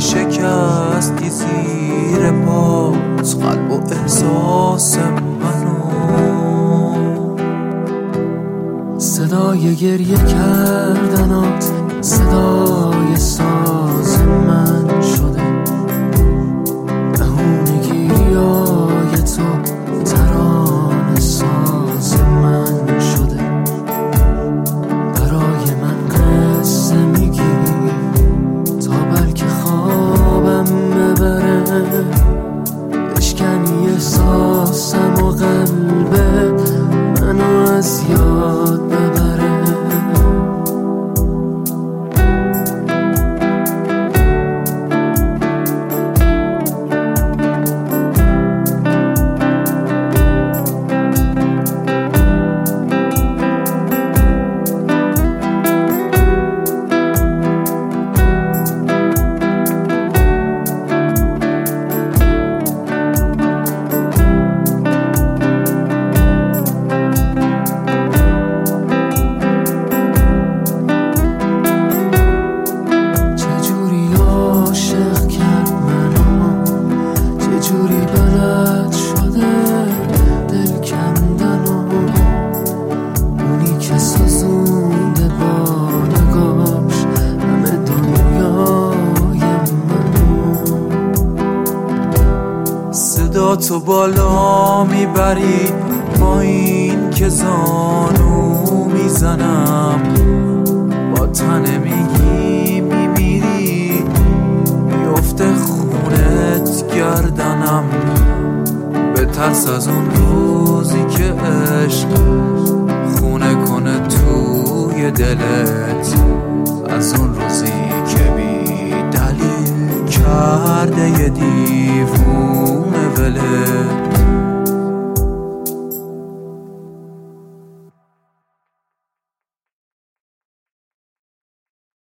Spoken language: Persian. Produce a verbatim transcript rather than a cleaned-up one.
شکستی زیر پات قلب و احساس منو. صدای گریه کردنات صدای ساز من شده، بهونگیریای تو ترانه ساز من شده. برای من قصه میگی تا بلکه خوابم ببره، بشکنی احساسم و قلبت منو از یاد ببره. جوری بلد شده دل کندن و اونی که سازونده با نگاش همه دنیای منو. صدا تو بالا میبری با این که زانو میزنم، با تنه میگی میمیری میفته خونت گردنم. به ترس از اون روزی که عشق خونه کنه توی دلت، از اون روزی که بی دلیل کرده یه دیوونه ولت.